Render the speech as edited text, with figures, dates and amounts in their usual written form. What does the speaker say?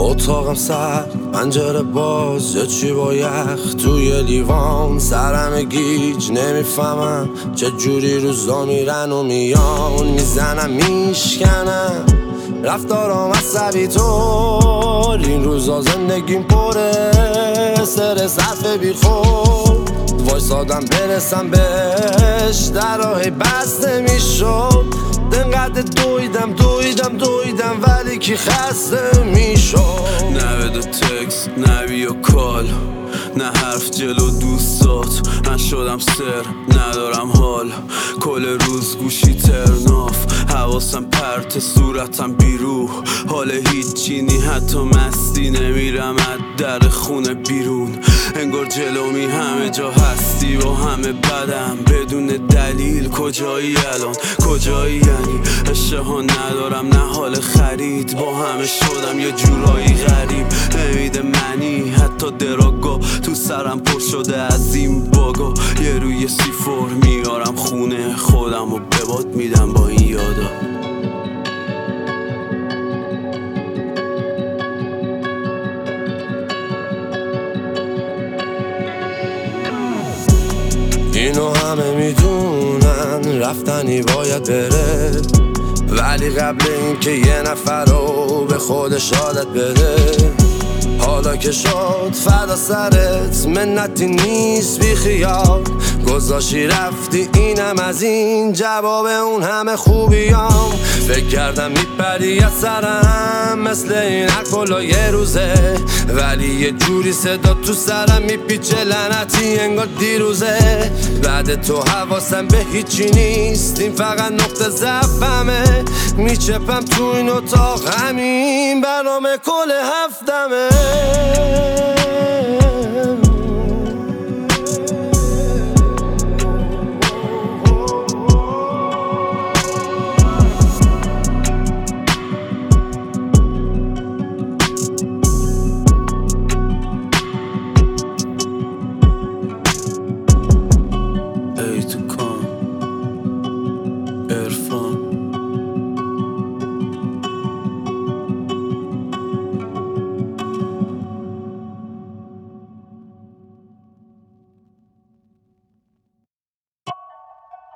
اتاقم سرد، پنجره باز، یه چی با یخ توی لیوان، سرم گیج نمیفهمم چه جوری روزا میرن و میان، میزنم میشکنم رفتارام عصبی طور، این روزا زندگیم پره استرس حرف بی خود، وایسادم برسم بهش در راهی بسته میشد، دنقدر دویدم ولی کی خسته میشد. نه بده تکس، نه بیا کال، نه حرف جلو دوستات، من شدم سر ندارم حال، کل روز گوشی ترناف، حواسم پرت صورتم بیروح، حال هیچی نی حتی مستی، نمیرم از در خونه بیرون، انگار جلومی همه جا هستی با همه بدم بدون دلیل، کجایی الان کجایی یعنی اشتها ندارم نه حال خرید، با همه شدم یه جورایی غریب نمیده منی، حتی دراگا تو سرم پر شده از این باگا، یه روی سیفور میارم خونه خودم و به باد میدم با این یادا. اینو همه میدونن رفتنی باید بره، ولی قبل این که یه نفر رو به خودش عادت بده، حالا که شد فدا سرت منتی نیست بی خیال، گذاشتی رفتی اینم از این جواب اون همه خوبیام، فکر کردم میپری از سرم مثل این کلا یه روزه، ولی یه جوری صدا تو سرم میپیچه لعنتی انگار دیروزه، بعد تو حواسم به هیچی نیست، این فقط نقطه ضعفمه، میچپم تو این اتاق همین برنامه کل هفتمه.